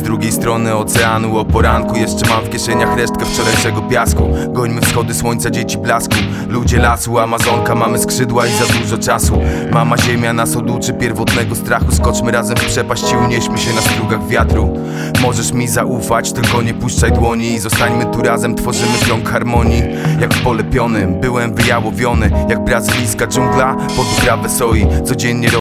drugiej strony oceanu. O poranku jeszcze mam w kieszeniach resztkę wczorajszego piasku. Gońmy wschody słońca, dzieci blasku. Ludzie lasu, Amazonka, mamy skrzydła i za dużo czasu. Mama ziemia nas oduczy pierwotnego strachu. Skoczmy razem w przepaść i unieśmy się na strugach wiatru. Możesz mi zaufać, tylko nie puszczaj dłoni. I zostańmy tu razem, tworzymy krąg harmonii. Jak w polepionym, byłem wyjałowiony. Jak brazylijska dżungla pod uprawę soi. Codziennie